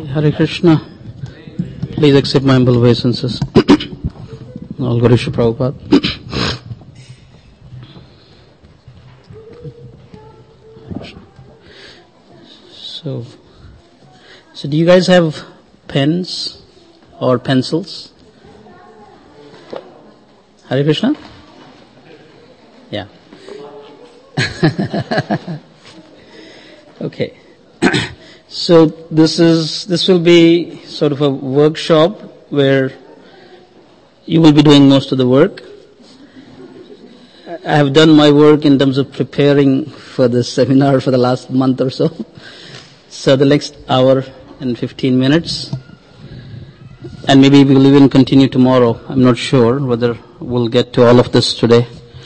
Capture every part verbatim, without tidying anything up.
Hare Krishna. Please accept my humble obeisances. All Guru Shri Prabhupada. So, so do you guys have pens or pencils? Hare Krishna? Yeah. Okay. So this is, this will be sort of a workshop where you will be doing most of the work. I have done my work in terms of preparing for this seminar for the last month or so. So the next hour and fifteen minutes, and maybe we will even continue tomorrow. I'm not sure whether we'll get to all of this today.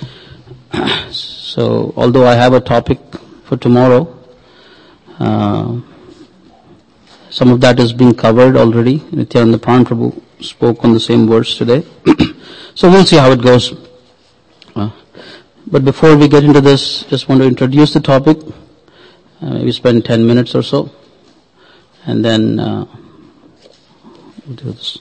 So although I have a topic for tomorrow, uh, some of that is being covered already. Nityananda Pran Prabhu spoke on the same words today. So we'll see how it goes. Uh, but before we get into this, just want to introduce the topic. Uh, maybe spend ten minutes or so. And then uh, we'll do this.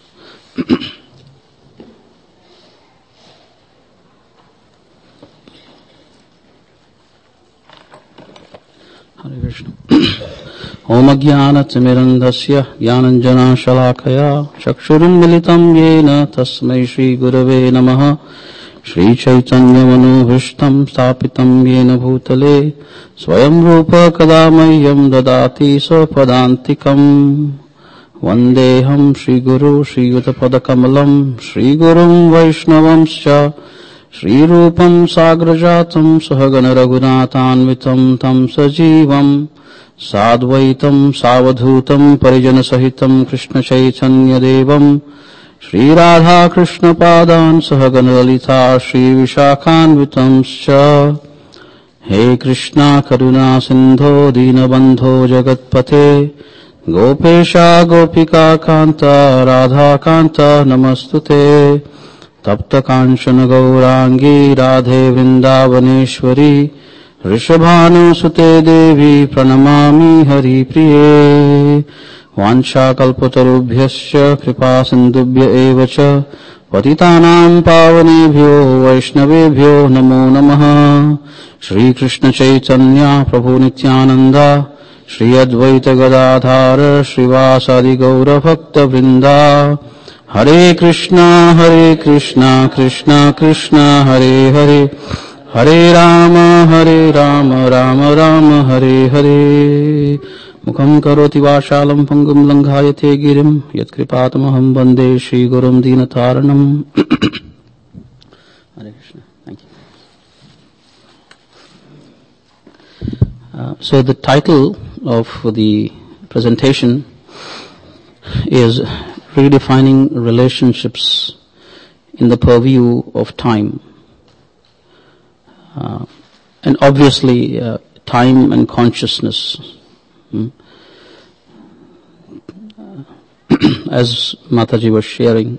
Hare Krishna. Om Ajnana Timirandhasya Jnananjana Shalakaya Chakshurum Militam Yena Tasmai Shri Gurave Namaha Shri Chaitanya Manubhishtam Stapitam Yena Bhutale Swayam Rupa Kadamayyam Dadati Sapadantikam Vandeham Shri Guru Shri Yutapada Kamalam Shri Gurum Vaishnavamscha Shri Rupam Sagrajatam Sahagana Raghunathanvitam Tam Sajivam Sadvaitam Savadhutam Parijana Sahitam Krishna Chaitanya Devam Shri Radha Krishna Padan Sahagana Lalita Shri Vishakhanvitam Scha He Krishna Karuna Sindho Dinabandho Jagatpate Gopesha Gopika Kanta Radha Kanta Namastute Tapta Kanchana Gaurangi Radhe Vrindavaneshwari Rishabhanu Sute Devi Pranamami Hari Priye Vancha Kalpatarubhyasya Kripa Sindubhya Evacha Patitanam Pavanebhyo Vaishnavebhyo Namo Namaha Shri Krishna Chaitanya Prabhu Nityananda Shri Advaita Gadadhara Srivasadi Gaura Bhakta Vrinda Hare Krishna Hare Krishna Krishna Krishna Hare Hare Hare Rama Hare Rama Rama Rama Hare Hare Mukham karoti vashalam pangum langhayate girim yat kripatamaham bande Shri Gurum Dinataranam. Hare Krishna. Thank you. Uh, so the title of the presentation is Redefining Relationships in the Purview of Time. Uh, and obviously uh, time and consciousness. Hmm? Uh, as Mataji was sharing,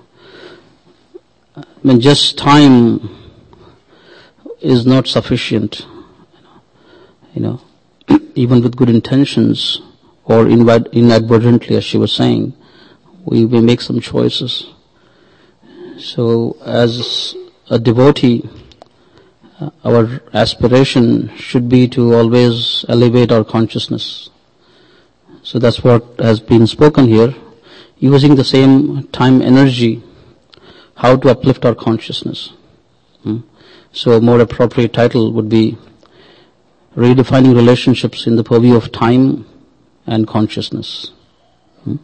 I mean, just time is not sufficient. You know, even with good intentions or inadvertently, as she was saying, we may make some choices. So as a devotee, uh, our aspiration should be to always elevate our consciousness. So that's what has been spoken here, using the same time energy, how to uplift our consciousness. Hmm? So a more appropriate title would be Redefining Relationships in the Purview of Time and Consciousness. Hmm?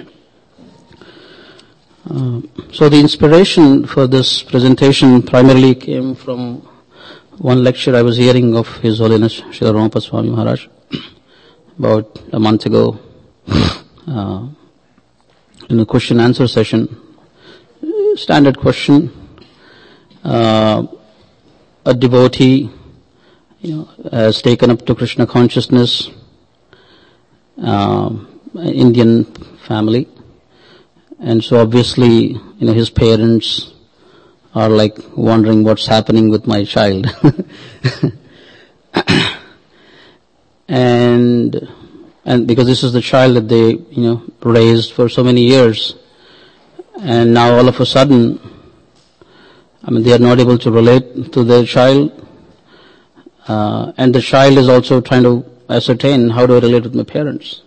Uh, so the inspiration for this presentation primarily came from one lecture I was hearing of His Holiness Srila Ramapal Swami Maharaj about a month ago uh, in a question answer session. Standard question. Uh, a devotee, you know, has taken up to Krishna consciousness, uh, an Indian family. And so obviously, you know, his parents are like wondering what's happening with my child. And and because this is the child that they, you know, raised for so many years, and now all of a sudden, I mean, they are not able to relate to their child, uh, and the child is also trying to ascertain how do I relate with my parents.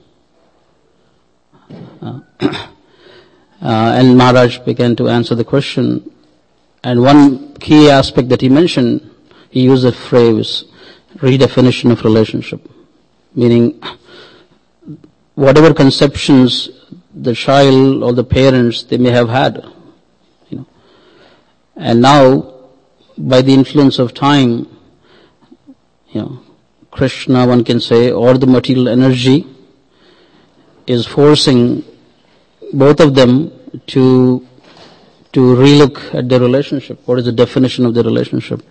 Uh, uh, and Maharaj began to answer the question, and one key aspect that he mentioned, he used the phrase, redefinition of relationship, meaning whatever conceptions the child or the parents they may have had, you know, and now by the influence of time, you know, Krishna, one can say, or the material energy is forcing both of them to to relook at their relationship. What is the definition of their relationship?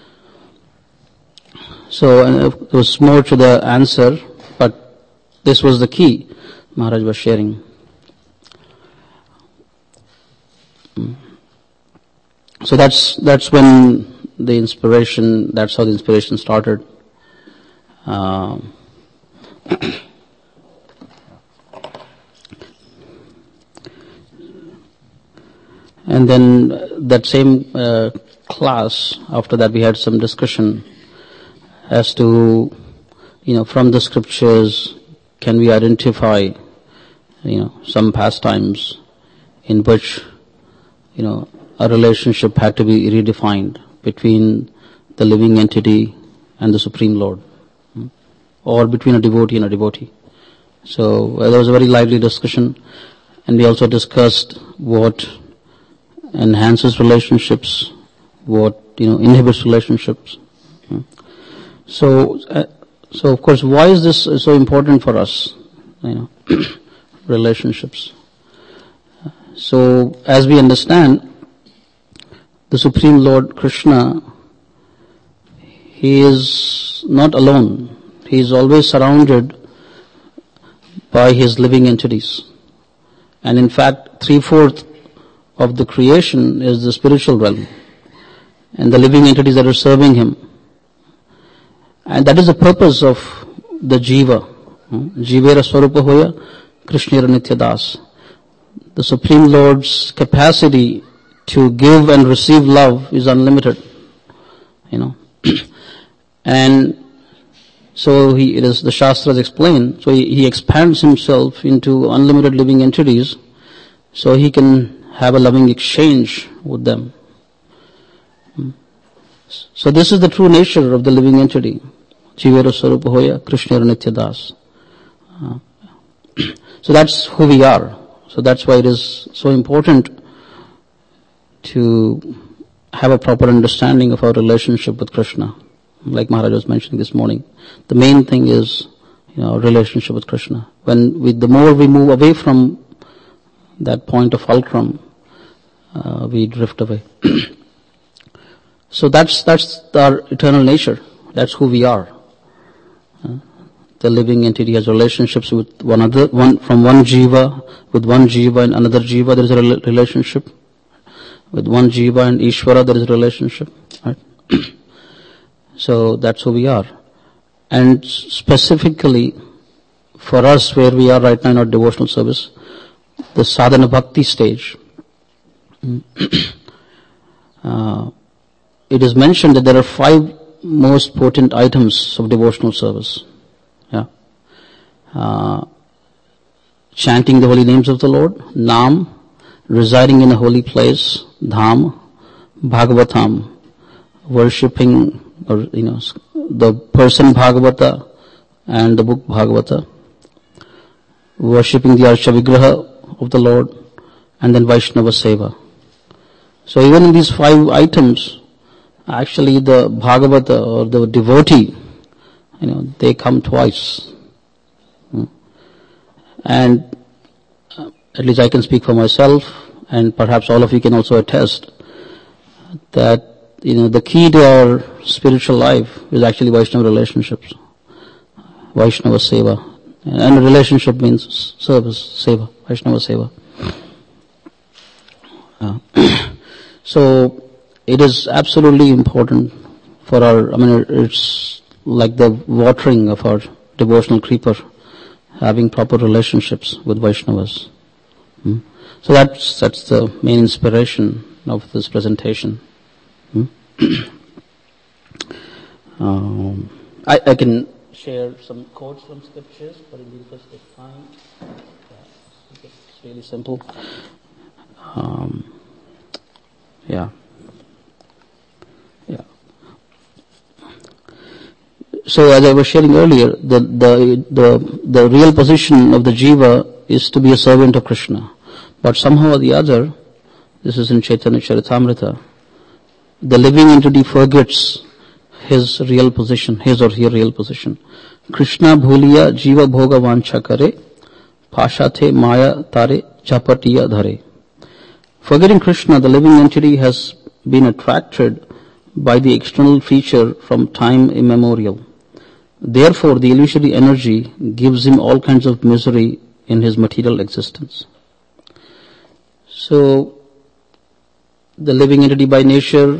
So uh, there was more to the answer, but this was the key Maharaj was sharing. So that's that's when the inspiration, that's how the inspiration started. Uh, and then that same uh, class, after that we had some discussion as to, you know, from the scriptures, can we identify, you know, some pastimes in which, you know, a relationship had to be redefined between the living entity and the Supreme Lord, or between a devotee and a devotee. So uh, there was a very lively discussion, and we also discussed what enhances relationships, what, you know, inhibits relationships. So, uh, so of course, why is this so important for us? You know, relationships. So, as we understand, the Supreme Lord Krishna, He is not alone. He is always surrounded by His living entities. And in fact, three-fourths of the creation is the spiritual realm, and the living entities that are serving Him. And that is the purpose of the jiva. Jivera swarupa hoya, Krishnera nitya das. The Supreme Lord's capacity to give and receive love is unlimited. You know. And so he, it is, the Shastras explain, so he, he expands himself into unlimited living entities so he can have a loving exchange with them. So this is the true nature of the living entity. Jivera Swarupa Hoya, Krishnera Nitya Das. Uh, so that's who we are. So that's why it is so important to have a proper understanding of our relationship with Krishna. Like Maharaj was mentioning this morning, the main thing is, you know, our relationship with Krishna. When we, the more we move away from that point of fulcrum, uh, we drift away. So that's that's our eternal nature. That's who we are. Uh, the living entity has relationships with one another, one from one jiva, with one jiva and another jiva. There is a rel- relationship. With one jiva and Ishvara, there is a relationship. Right? So that's who we are. And specifically for us, where we are right now in our devotional service, the sadhana bhakti stage. uh, It is mentioned that there are five most potent items of devotional service. Yeah. Uh, chanting the holy names of the Lord, Nam, residing in a holy place, Dham, Bhagavatam, worshipping, or, you know, the person Bhagavata and the book Bhagavata, worshipping the Archa Vigraha of the Lord, and then Vaishnava Seva. So even in these five items, actually the Bhagavata or the devotee, you know, they come twice. And uh, at least I can speak for myself, and perhaps all of you can also attest, that, you know, the key to our spiritual life is actually Vaishnava relationships. Vaishnava Seva. And a relationship means service, Seva, Vaishnava Seva. Uh, so, it is absolutely important for our, I mean, it's like the watering of our devotional creeper. having proper relationships with Vaishnavas. Hmm? So that's, that's the main inspiration of this presentation. Hmm? um, I, I can share some quotes from scriptures, but in the interest of time, yeah, it's really simple. Um, yeah. Yeah. So as I was sharing earlier, the, the, the, the real position of the jiva is to be a servant of Krishna. But somehow or the other, this is in Chaitanya Charitamrita, the living entity forgets his real position, his or her real position. Krishna bhuliya jiva bhoga vancha kare, pashathe maya tare chapatiya dhare. Forgetting Krishna, the living entity has been attracted by the external feature from time immemorial. Therefore, the illusory energy gives him all kinds of misery in his material existence. So, the living entity by nature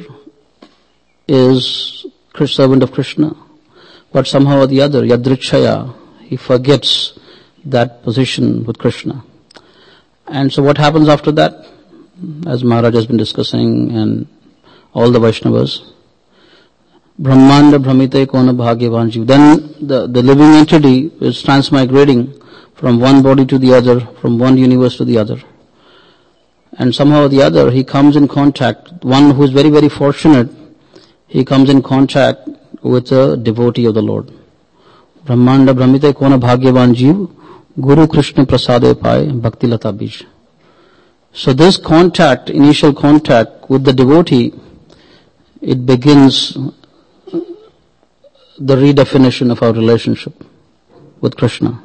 is servant of Krishna, but somehow or the other, yadrichaya, he forgets that position with Krishna. And so what happens after that? As Maharaj has been discussing and all the Vaishnavas, Brahmanda Brahmite Kona Bhagyavan Jiv. Then the, the living entity is transmigrating from one body to the other, from one universe to the other. And somehow or the other, he comes in contact, one who is very, very fortunate, he comes in contact with a devotee of the Lord. Brahmanda Brahmite Kona Bhagyavan Jiv, Guru Krishna Prasade Pai, Bhakti Lata Bij. So this contact, initial contact with the devotee, it begins the redefinition of our relationship with Krishna.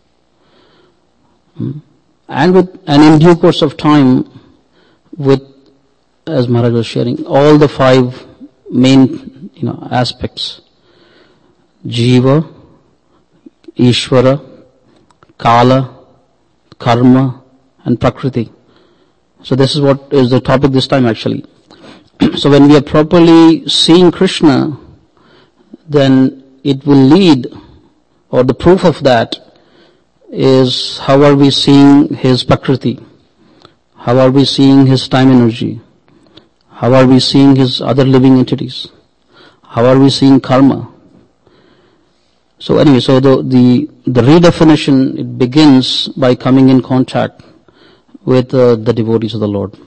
And with, and in due course of time, with, as Maharaj was sharing, all the five main, you know, aspects. Jiva, Ishvara, Kala, Karma, and Prakriti. So this is what is the topic this time actually. So when we are properly seeing Krishna, then it will lead, or the proof of that is how are we seeing his Prakriti? How are we seeing his time energy? How are we seeing his other living entities? How are we seeing karma? So anyway, so the, the, the redefinition, it begins by coming in contact with uh, the devotees of the Lord.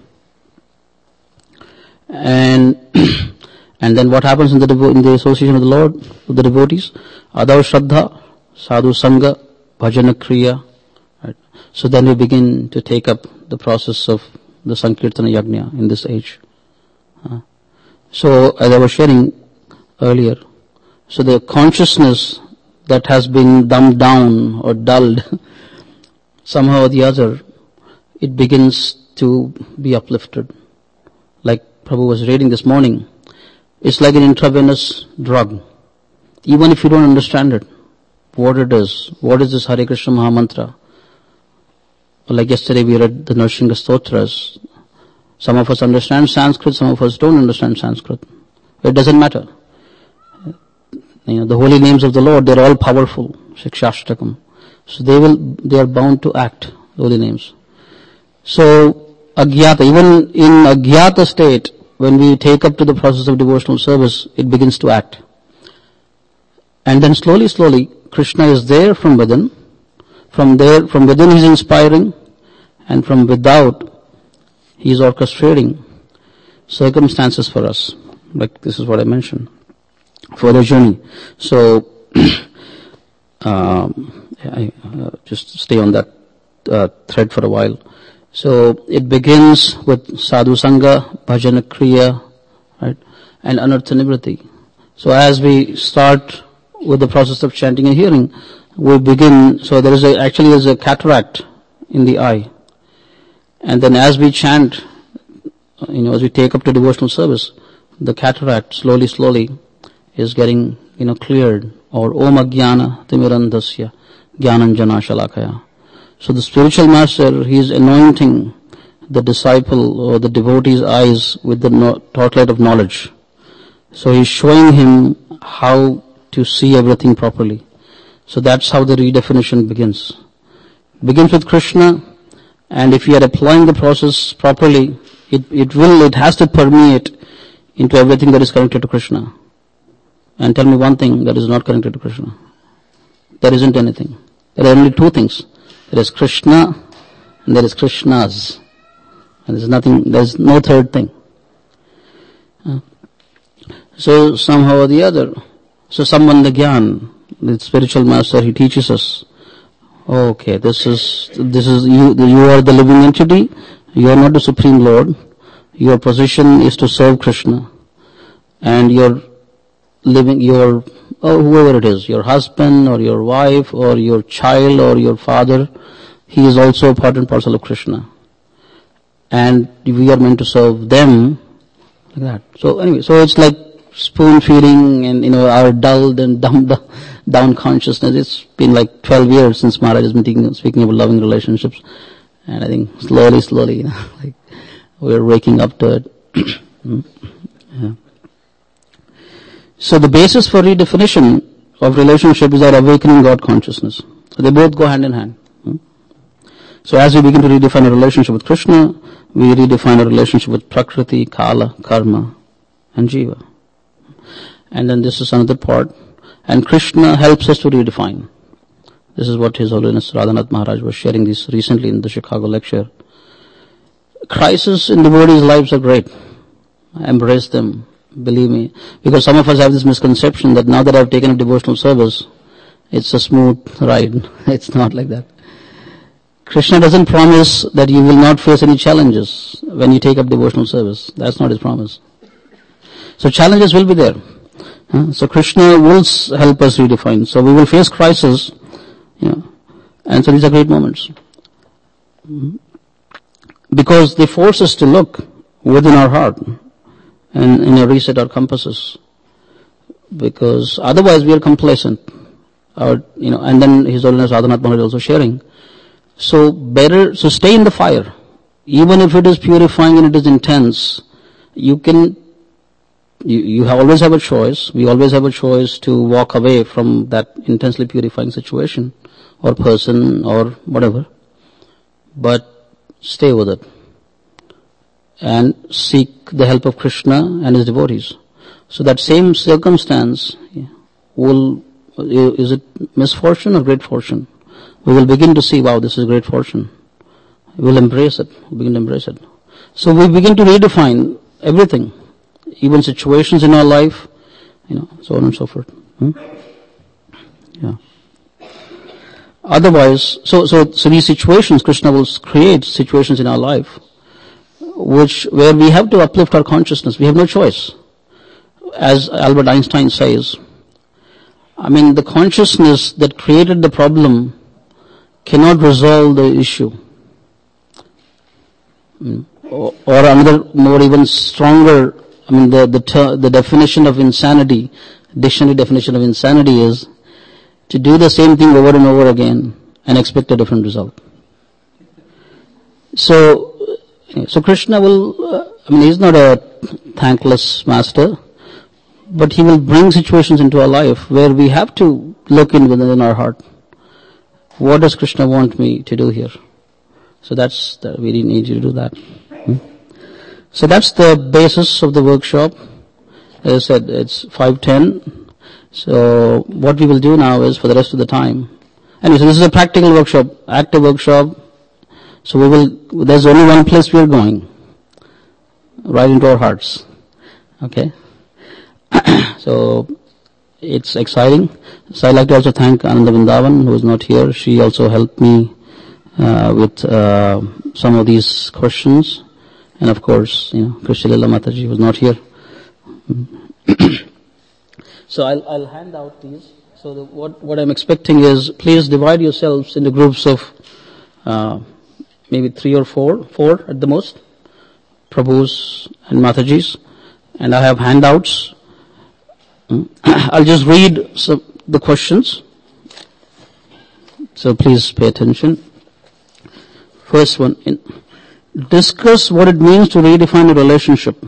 And and then what happens in the devo- in the association of the Lord with the devotees? Adav Shraddha, Sadhu Sangha, Bhajana Kriya. Right? So then we begin to take up the process of the Sankirtana Yajna in this age. Uh, so as I was sharing earlier, so the consciousness that has been dumbed down or dulled, somehow or the other, it begins to be uplifted. Like Prabhu was reading this morning, it's like an intravenous drug. Even if you don't understand it, what it is, what is this Hare Krishna Maha Mantra? Like yesterday we read the Narsingha Stotras. Some of us understand Sanskrit, some of us don't understand Sanskrit. It doesn't matter. You know, the holy names of the Lord, they're all powerful. Shikshashtakam. So they will, they are bound to act, the holy names. So, Agyata, even in Agyata state, when we take up to the process of devotional service, it begins to act. And then slowly, slowly, Krishna is there from within. From there, from within he's inspiring, and from without, he's orchestrating circumstances for us. Like this is what I mentioned, for the journey. So, um, I uh, just stay on that uh, thread for a while. So it begins with sadhu sangha, bhajana kriya, right, and anartha nivriti. So as we start with the process of chanting and hearing, we begin. So there is a, actually there's a cataract in the eye, and then as we chant, you know, as we take up to devotional service, the cataract slowly, slowly is getting, you know, cleared. Or Om Ajnana Timirandasya Jnananjana Shalakaya. So the spiritual master, he is anointing the disciple or the devotee's eyes with the no- torchlight of knowledge. So he's showing him how to see everything properly. So that's how the redefinition begins. begins with Krishna, and if you are applying the process properly, it, it will, it has to permeate into everything that is connected to Krishna. And tell me one thing that is not connected to Krishna. There isn't anything. There are only two things. There is Krishna and there is Krishnas. And there is nothing, there is no third thing. Uh, so somehow or the other, so someone, the Gyan, the spiritual master, he teaches us, okay, this is, this is, you, you are the living entity, you are not the Supreme Lord, your position is to serve Krishna, and your living, your, or whoever it is, your husband or your wife or your child or your father, he is also a part and parcel of Krishna. And we are meant to serve them like that. So anyway, so it's like spoon feeding and, you know, our dulled and dumb, down consciousness. It's been like twelve years since Maharaj has been speaking, speaking about loving relationships. And I think slowly, slowly, you know, like we're waking up to it. Yeah. So the basis for redefinition of relationship is our awakening God consciousness. So they both go hand in hand. So as we begin to redefine a relationship with Krishna, we redefine a relationship with Prakriti, Kala, Karma, and Jiva. And then this is another part. And Krishna helps us to redefine. This is what His Holiness Radhanath Maharaj was sharing this recently in the Chicago lecture. Crises in devotees' lives are great. Embrace them. Believe me. Because some of us have this misconception that now that I've taken up devotional service, it's a smooth ride. It's not like that. Krishna doesn't promise that you will not face any challenges when you take up devotional service. That's not His promise. So challenges will be there. So Krishna will help us redefine. So we will face crisis, you know, and so these are great moments. Because they force us to look within our heart and, you know, reset our compasses. Because otherwise we are complacent. Our, you know, and then His Holiness Radhanath Maharaj also sharing. So better, so stay in the fire. Even if it is purifying and it is intense, you can, you, you have always have a choice. We always have a choice to walk away from that intensely purifying situation or person or whatever. But stay with it. And seek the help of Krishna and His devotees. So that same circumstance will, is it misfortune or great fortune? We will begin to see, wow, this is great fortune. We will embrace it. We begin to embrace it. So we begin to redefine everything. Even situations in our life, you know, so on and so forth. Hmm? Yeah. Otherwise, so, so, so these situations, Krishna will create situations in our life which, where we have to uplift our consciousness. We have no choice. As Albert Einstein says, I mean, the consciousness that created the problem cannot resolve the issue. Or, or another more even stronger, I mean, the, the, ter- the definition of insanity, dictionary definition of insanity is to do the same thing over and over again and expect a different result. So, so Krishna will, uh, I mean, He's not a thankless master, but He will bring situations into our life where we have to look in within our heart. What does Krishna want me to do here? So that's, the, we need you to do that. Hmm? So that's the basis of the workshop. As I said, it's five ten. So what we will do now is for the rest of the time. Anyway, so this is a practical workshop, active workshop. So we will, there's only one place we are going. Right into our hearts. Okay? So, it's exciting. So I'd like to also thank Ananda Vrindavan, who is not here. She also helped me uh, with uh, some of these questions. And of course, you know, Krishna Lila Mataji was not here. So I'll, I'll hand out these. So the, what, what I'm expecting is, please divide yourselves into groups of uh, maybe three or four, four at the most, Prabhus and Matajis. And I have handouts. I'll just read some, the questions. So please pay attention. First one. In, discuss what it means to redefine a relationship.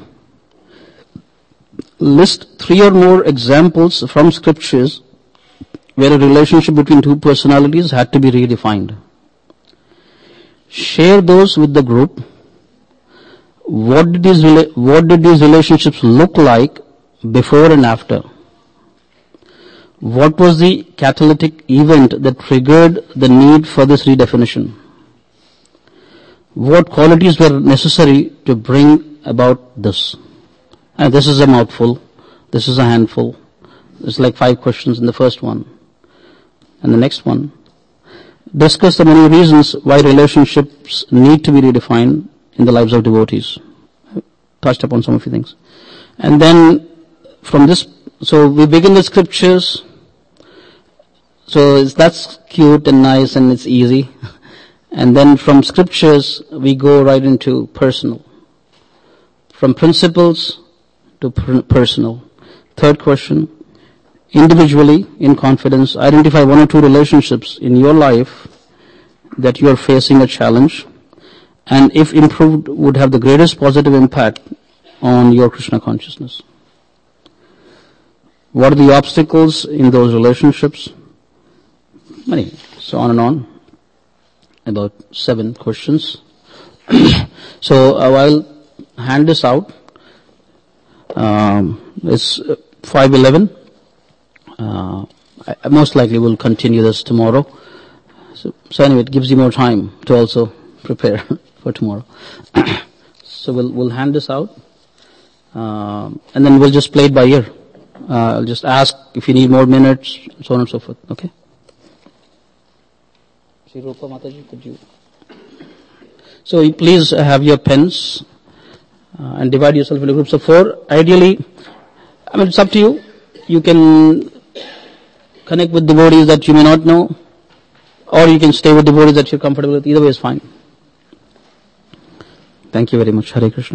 List three or more examples from scriptures where a relationship between two personalities had to be redefined. share those with the group. What did these rela- what did these relationships look like before and after? What was the catalytic event that triggered the need for this redefinition? What qualities were necessary to bring about this? And this is a mouthful. This is a handful. It's like five questions in the first one. And the next one. Discuss the many reasons why relationships need to be redefined in the lives of devotees. I touched upon some of the things. And then from this, so we begin with scriptures. So it's, that's cute and nice and it's easy. And then from scriptures, we go right into personal. From principles to per- personal. Third question, individually, in confidence, identify one or two relationships in your life that you are facing a challenge, and if improved, would have the greatest positive impact on your Krishna consciousness. What are the obstacles in those relationships? Many. So on and on. About seven questions. So uh, I'll hand this out. Um, it's five eleven. Uh, I most likely will continue this tomorrow. So, so anyway, it gives you more time to also prepare for tomorrow. So we'll we'll hand this out, um, and then we'll just play it by ear. Uh, I'll just ask if you need more minutes, so on and so forth. Okay. Shri Rupa Mataji, could you? So you please have your pens uh, and divide yourself into groups of four. Ideally, I mean it's up to you. You can connect with devotees that you may not know, or you can stay with devotees that you're comfortable with. Either way is fine. Thank you very much. Hare Krishna.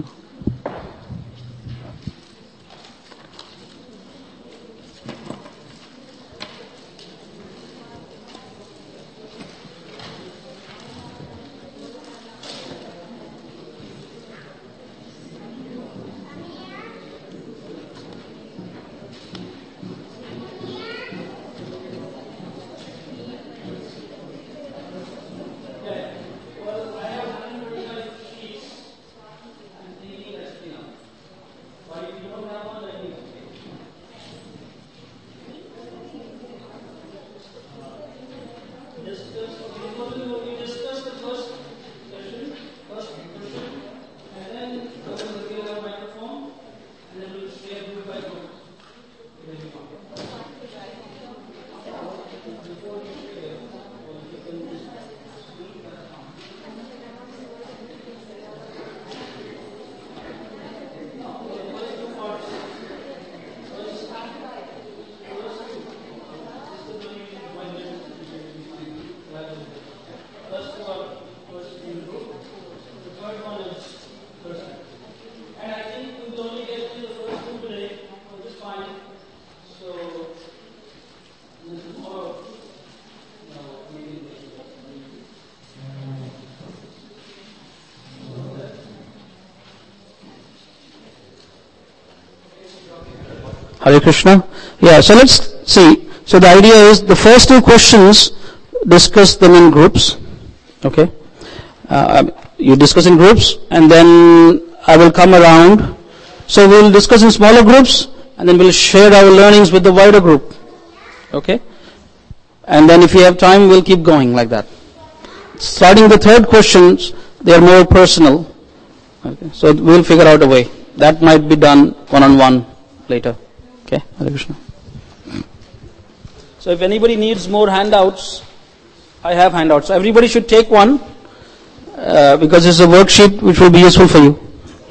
Hare Krishna. Yeah, so let's see. So the idea is the first two questions, discuss them in groups. Okay. Uh, you discuss in groups and then I will come around. So we will discuss in smaller groups and then we'll share our learnings with the wider group. Okay. And then if we have time, we'll keep going like that. Starting the third questions, they are more personal. Okay. So we'll figure out a way. That might be done one-on-one later. Okay, Hare Krishna. So if anybody needs more handouts, I have handouts. Everybody should take one uh, because it's a worksheet which will be useful for you.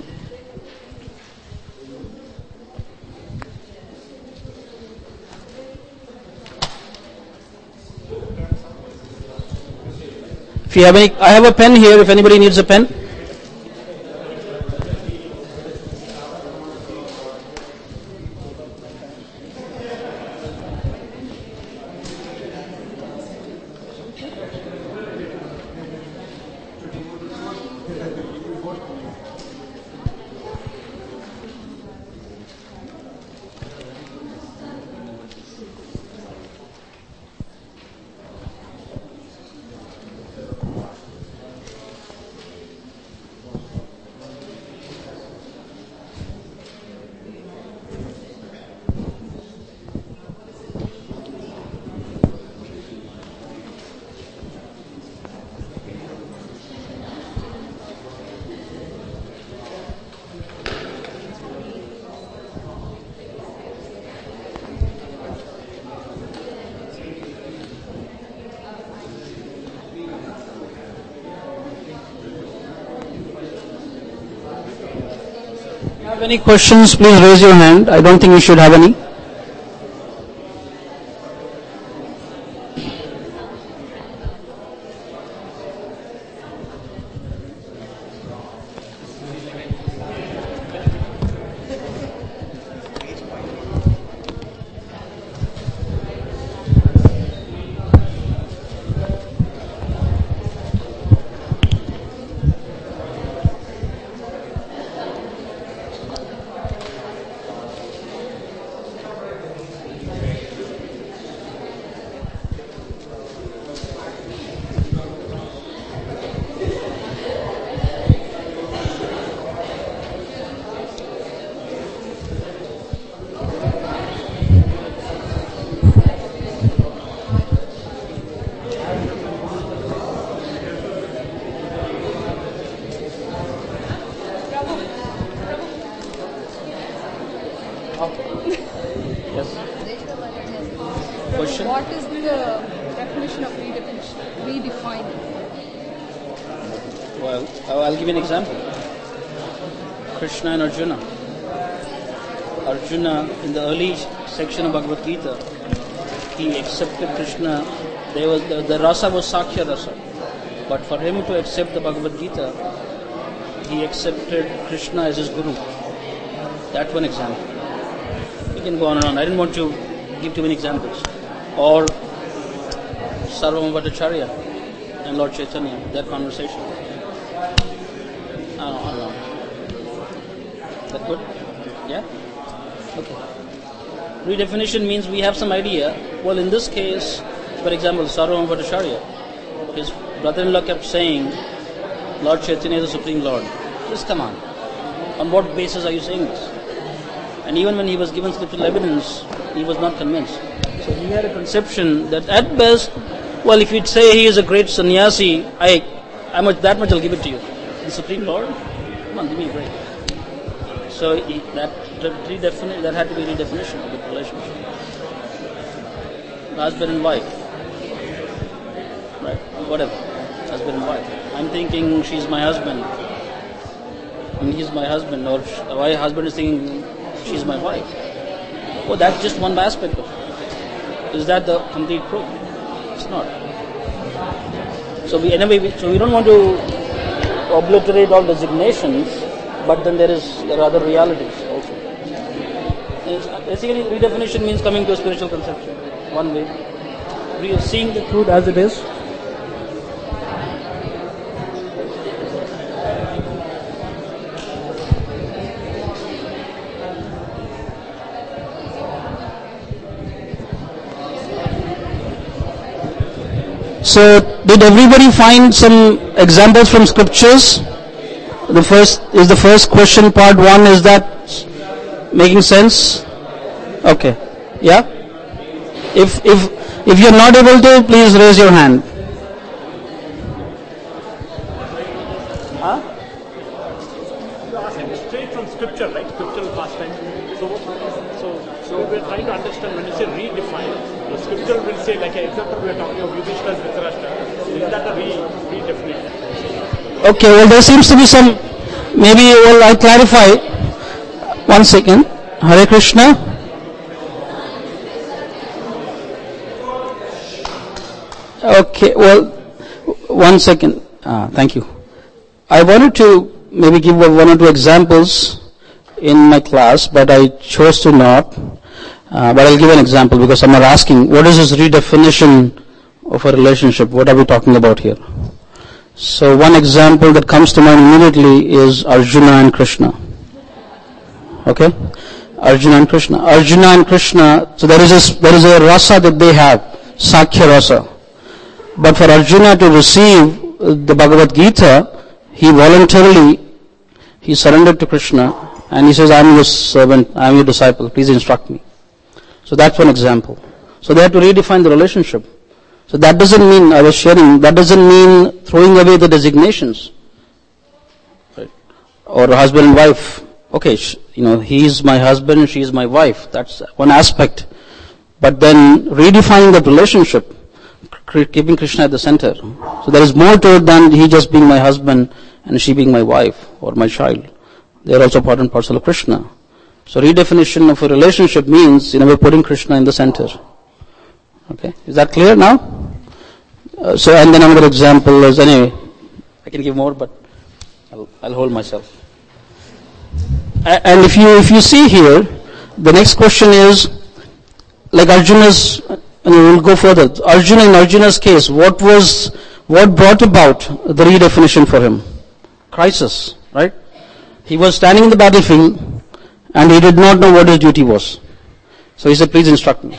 If you have any, I have a pen here if anybody needs a pen. have any questions, please raise your hand. I don't think you should have any. Yes. Question? What is the definition of redefinition? Redefining. Well, I'll give you an example. Krishna and Arjuna. Arjuna, in the early section of Bhagavad Gita, he accepted Krishna. There was the, the rasa was Sakhya rasa, but for him to accept the Bhagavad Gita, he accepted Krishna as his guru. That's one example. We can go on and on. I didn't want to give too many examples. Or Sarvabhauma Bhattacharya and Lord Chaitanya, their conversation. I don't know, I don't know. That good? Yeah? Okay. Redefinition means we have some idea. Well, in this case, for example, Sarvabhauma Bhattacharya, his brother-in-law kept saying, Lord Chaitanya is the Supreme Lord. Just come on. On what basis are you saying this? And even when he was given scriptural evidence, he was not convinced. So he had a conception that at best, well, if you'd say he is a great sannyasi, I, I much, that much I'll give it to you. The Supreme Lord? Come on, give me a break. So he, that, redefini- that had to be redefinition of the relationship. Husband and wife. Right? Whatever. Husband and wife. I'm thinking she's my husband. And he's my husband. Or my husband is thinking she's my wife. Oh, that's just one aspect of it. Is that the complete proof? It's not. So we anyway, we, so we don't want to obliterate all designations, but then there is there are other realities also. It's, basically, redefinition means coming to a spiritual conception. One way, Re- seeing the truth as it is. So, did everybody find some examples from scriptures? The first is the first question, part one. Is that making sense? Okay. Yeah. If if if you're not able to, please raise your hand. Huh? You are asking straight from scripture, right? Scriptural pastime. So, so, so we're trying to understand when you say redefine. The scripture will say, like an example, we are talking of Yudhishthira's Dhritarashtra. Is that a re redefinition? Okay. Well, there seems to be some. Maybe well, I'll clarify. One second. Hare Krishna. Okay. Well, one second. Uh, thank you. I wanted to maybe give one or two examples in my class, but I chose to not. Uh, but I'll give an example because some are asking, what is this redefinition of a relationship? What are we talking about here? So one example that comes to mind immediately is Arjuna and Krishna. Okay? Arjuna and Krishna. Arjuna and Krishna, so there is a, there is a rasa that they have, Sakhya rasa. But for Arjuna to receive the Bhagavad Gita, he voluntarily, he surrendered to Krishna and he says, I am your servant, I am your disciple, please instruct me. So that's one example. So they have to redefine the relationship. So that doesn't mean, I was sharing, that doesn't mean throwing away the designations. Right? Or husband and wife. Okay, you know, he is my husband, she is my wife. That's one aspect. But then redefining that relationship, keeping Krishna at the center. So there is more to it than he just being my husband and she being my wife or my child. They are also part and parcel of Krishna. So redefinition of a relationship means, you know, we're putting Krishna in the center. Okay, is that clear now? Uh, so, and then another example is, anyway, I can give more, but I'll, I'll hold myself. A- and if you if you see here, the next question is, like Arjuna's, and we'll go further. Arjuna, in Arjuna's case, what was, what brought about the redefinition for him? Crisis, right? He was standing in the battlefield, and he did not know what his duty was. So he said, please instruct me.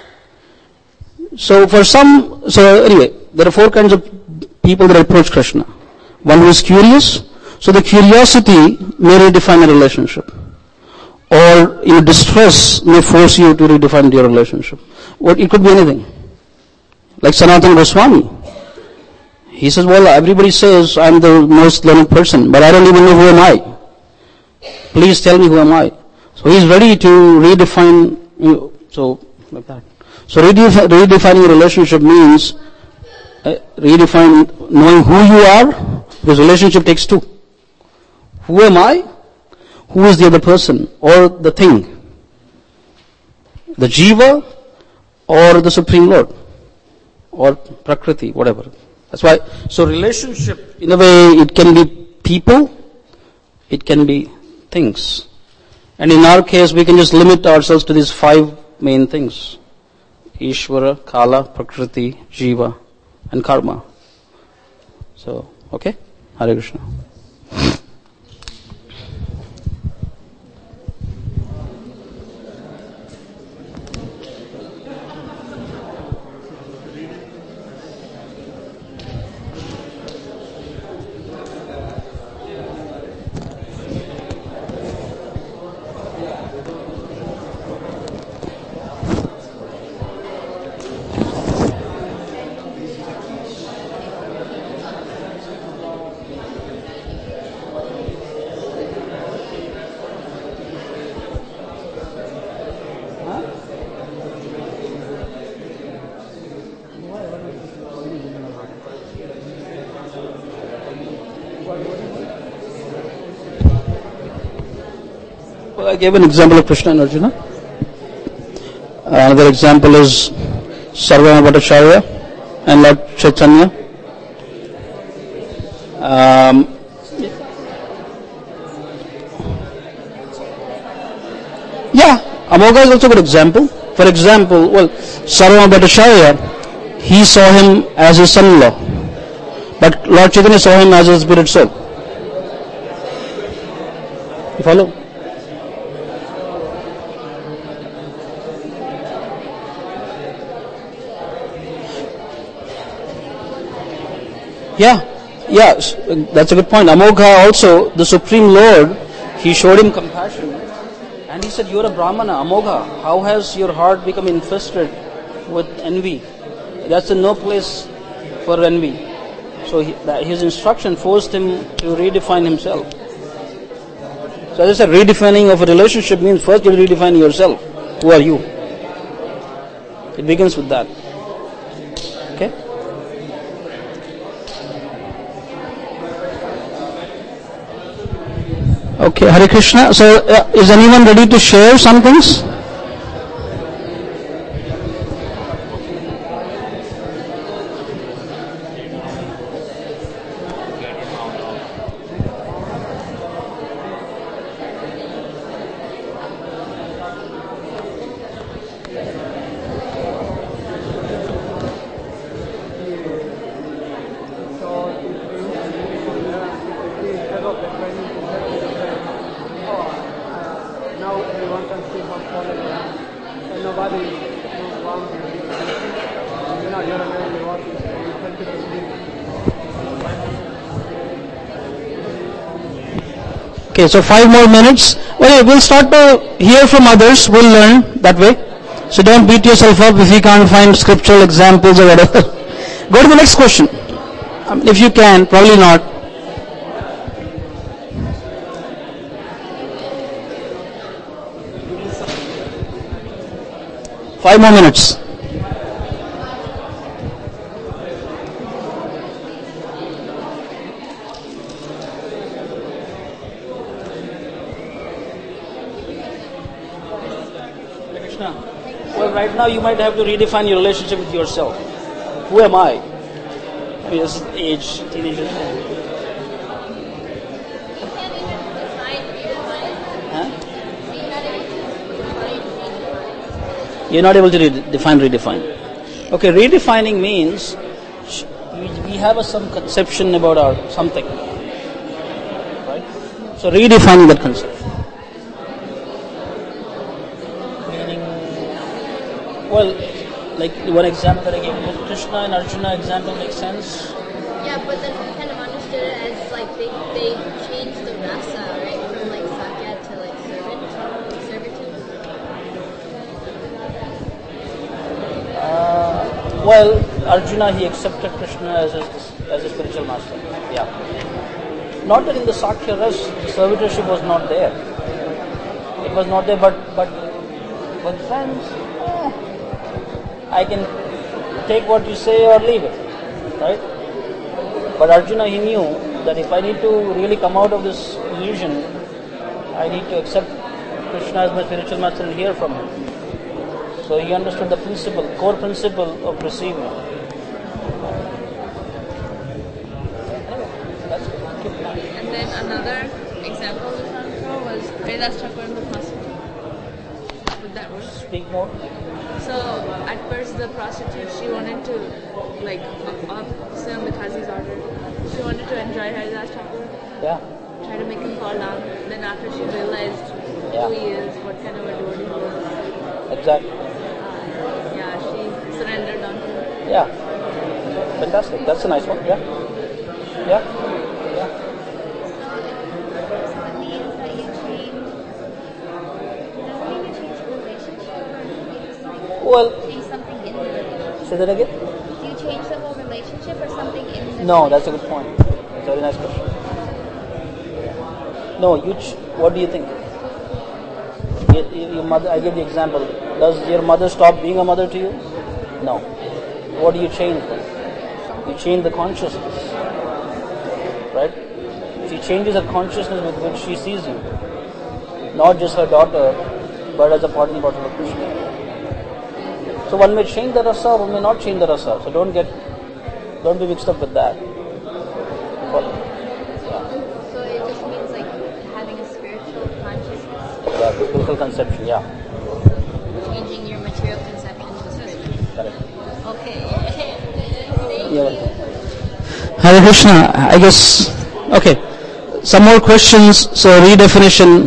So for some, so anyway, there are four kinds of people that approach Krishna. One who is curious, so the curiosity may redefine a relationship. Or, you know, distress may force you to redefine your relationship. Or it could be anything. Like Sanatana Goswami. He says, well, everybody says I'm the most learned person, but I don't even know who am I. Please tell me who am I. So he's ready to redefine, you know, so like that. So redef- redefining a relationship means uh, redefine knowing who you are, because relationship takes two. Who am I? Who is the other person or the thing? The Jiva or the Supreme Lord or Prakriti, whatever. That's why, so relationship, in a way, it can be people, it can be things. And in our case, we can just limit ourselves to these five main things. Ishvara, Kala, Prakriti, Jiva, and Karma. So, okay? Hare Krishna. I gave an example of Krishna and Arjuna. Another example is Sarvabhauma Bhattacharya and Lord Chaitanya. Um, yeah, Amogha is also a good example. For example, well, Sarvabhauma Bhattacharya, he saw him as his son-in-law, but Lord Chaitanya saw him as his spirit soul. You follow? Yeah, yeah, that's a good point. Amogha also, the Supreme Lord, he showed him compassion. And he said, you're a Brahmana, Amogha. How has your heart become infested with envy? That's no place for envy. So he, that, his instruction forced him to redefine himself. So as I said, redefining of a relationship means first you redefine yourself. Who are you? It begins with that. Okay? Okay, Hare Krishna. So, uh, is anyone ready to share some things? Okay, so five more minutes. Well, we'll start to hear from others. We'll learn that way. So don't beat yourself up if you can't find scriptural examples or whatever. Go to the next question. Um, if you can, probably not. Five more minutes. Krishna. Well, right now you might have to redefine your relationship with yourself. Who am I? I mean, this age, teenagers. Huh? You're not able to re- define, redefine. Okay, redefining means we have a, some conception about our something. Right? So redefining that concept. Meaning, well, like one example that I gave, Krishna and Arjuna example makes sense. Yeah, but then we kind of understood it as like they, they changed the rasa, right? From like sakya to like servant, servitude. Uh, well, Arjuna, he accepted Krishna as his, as a spiritual master. Yeah. Not that in the Sakya Ras, the servitorship was not there. It was not there, but but with friends, eh, I can take what you say or leave it, right? But Arjuna, he knew that if I need to really come out of this illusion, I need to accept Krishna as my spiritual master and hear from him. So he understood the principle, core principle of receiving. And then another example we found through was Haridas Thakur and the prostitute. Would that work? Speak more. So at first the prostitute, she wanted to like up sit on the Qazi's order. She wanted to enjoy Haridas Thakur, Yeah. try to make him fall down. Then after she realized Yeah. who he is, what kind of a devotee he was, Exactly. uh, yeah, she surrendered on him. Yeah. Fantastic. That's a nice one. Yeah. Yeah. Yeah. So it means that you change. Does it mean you change the relationship, or do you just like Well, change something in the relationship? say that again. Do you change the whole relationship or something in the? No, that's a good point. That's a very nice question. No, you. Ch- what do you think? Your, your mother. I gave the example. Does your mother stop being a mother to you? No. What do you change then? You change the consciousness, right? She changes her consciousness with which she sees you, not just her daughter, but as a part and parcel of Krishna. So one may change the rasa, one may not change the rasa. So don't get, don't be mixed up with that. Follow? So it just means like having a spiritual consciousness, Yeah, spiritual conception. Yeah, changing your material conception to spiritual. correct. Okay. Yeah. Hare Krishna. I guess. Okay. Some more questions. So redefinition.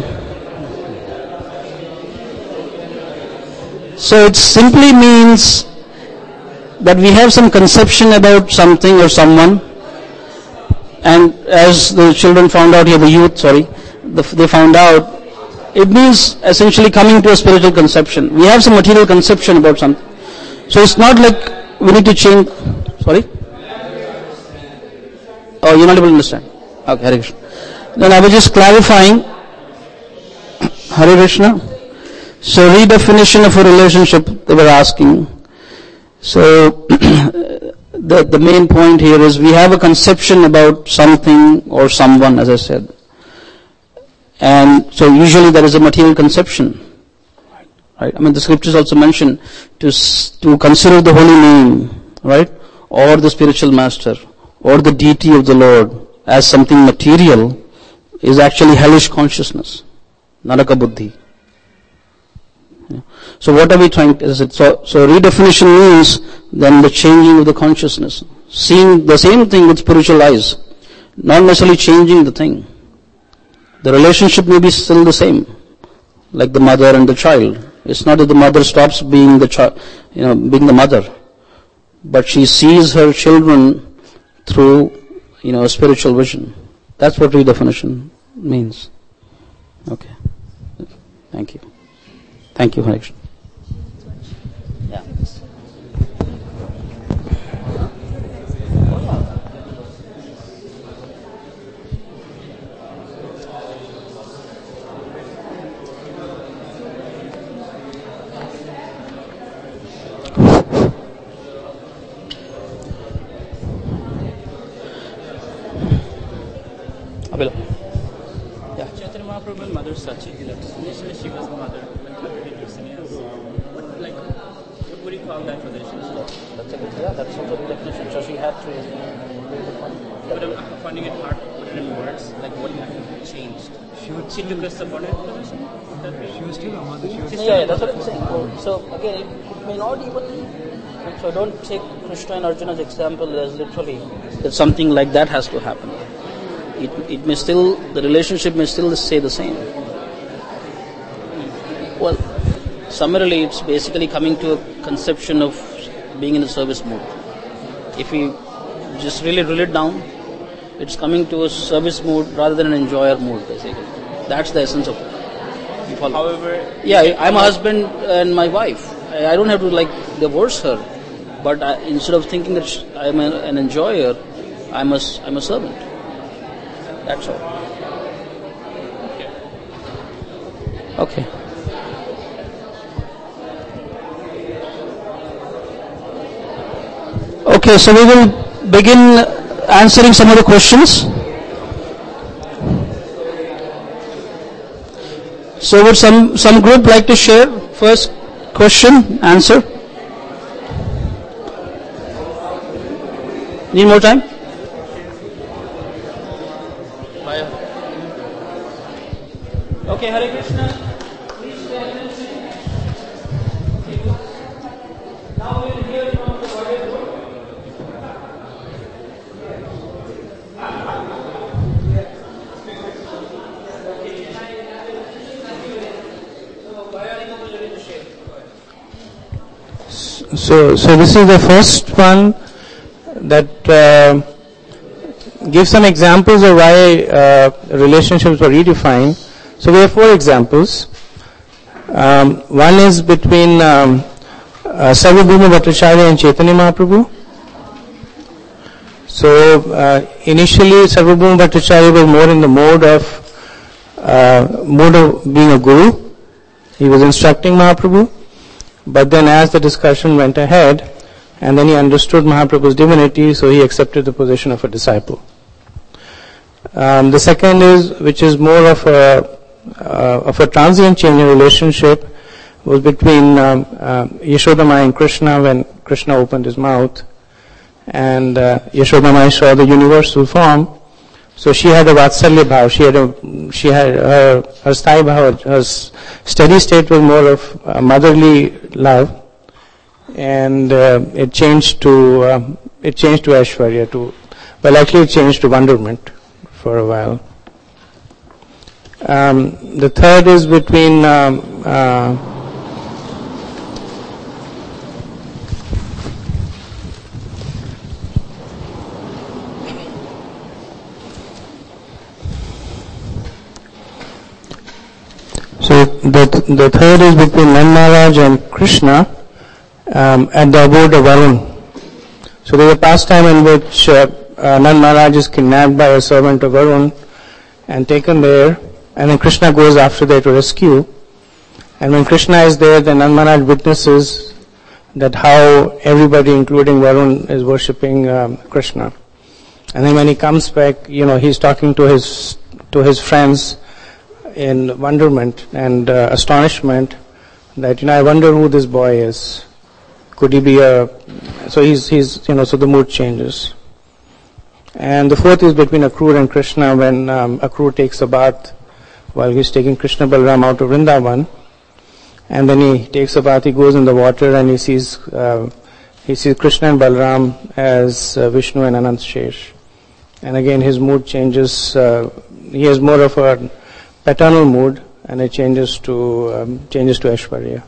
So it simply means that we have some conception about something or someone, and as the children found out here, the youth, sorry, the, they found out, it means essentially coming to a spiritual conception. We have some material conception about something. So it's not like we need to change. Sorry? Oh, you're not able to understand. Okay, Hare Krishna. Then I was just clarifying. Hare Krishna. So redefinition of a relationship they were asking. So the the main point here is we have a conception about something or someone, as I said. And so usually there is a material conception. Right? I mean the scriptures also mention to to consider the holy name, right? Or the spiritual master, or the deity of the Lord as something material is actually hellish consciousness, naraka buddhi. Yeah. So what are we trying to, is it, so, so redefinition means then the changing of the consciousness, seeing the same thing with spiritual eyes, not necessarily changing the thing. The relationship may be still the same, like the mother and the child. It's not that the mother stops being the child, you know, being the mother, but she sees her children through, you know, a spiritual vision. That's what redefinition means. Okay. Thank you. Thank you, Hare Krishna. Yeah. Abela. Yeah. Chaitanya Mahaprabhu's mother Sachi, initially she was the mother when thirty-two years. What do you call that relationship? That's a good, yeah, that's also the definition. So she had to redefine. But I'm finding it hard to put it in words, like what changed. She, would she took a subordinate position? She was still a mother. She was yeah, yeah, that's what I'm saying. So again, it, it may not even. So don't take Krishna and Arjuna's example as literally that something like that has to happen. It it may still, the relationship may still stay the same. Well, summarily, it's basically coming to a conception of being in a service mode. If we just really drill it down, it's coming to a service mode rather than an enjoyer mode, basically. That's the essence of it. You follow? However, yeah, I'm a husband and my wife. I, I don't have to like divorce her, but I, instead of thinking that sh- I'm a, an enjoyer, I'm a, I'm a servant. That's all. Okay. Okay, so we will begin answering some of the questions. So would some, some group like to share first question, answer? Need more time? Okay, Hare Krishna. Please pay attention. Now we will hear from the audience. So, so this is the first one that uh, gives some examples of why uh, relationships were redefined. So we have four examples. Um, one is between um, uh, Sarvabhauma Bhattacharya and Chaitanya Mahaprabhu. So uh, initially Sarvabhauma Bhattacharya was more in the mode of uh, mode of being a guru. He was instructing Mahaprabhu. But then as the discussion went ahead, and then he understood Mahaprabhu's divinity, so he accepted the position of a disciple. Um, the second is, which is more of a uh, of a transient change in relationship, was between um, uh, Yashoda Mai and Krishna when Krishna opened his mouth, and uh, Yashoda Mai saw the universal form. So she had a Vatsalya bhav, she had a, she had her, her sthai bhav, her steady state was more of uh, motherly love, and uh, it changed to, uh, it changed to Aishwarya, to, well actually it changed to wonderment for a while. Um, the third is between, um, uh, So the the third is between Nand Maharaj and Krishna um, at the abode of Varun. So there is a pastime in which uh, uh, Nand Maharaj is kidnapped by a servant of Varun and taken there, and then Krishna goes after there to rescue. And when Krishna is there, then Nand Maharaj witnesses that how everybody, including Varun, is worshipping um, Krishna. And then when he comes back, you know, he's talking to his to his friends in wonderment and uh, astonishment that, you know, I wonder who this boy is. Could he be a, so he's, he's, you know, so the mood changes. And the fourth is between Akrura and Krishna when um, Akrura takes a bath while he's taking Krishna Balaram out of Vrindavan. And then he takes a bath, he goes in the water and he sees, uh, he sees Krishna and Balaram as uh, Vishnu and Anant Shesh. And again his mood changes, uh, he has more of a paternal mood, and it changes to um, changes to Aishwarya.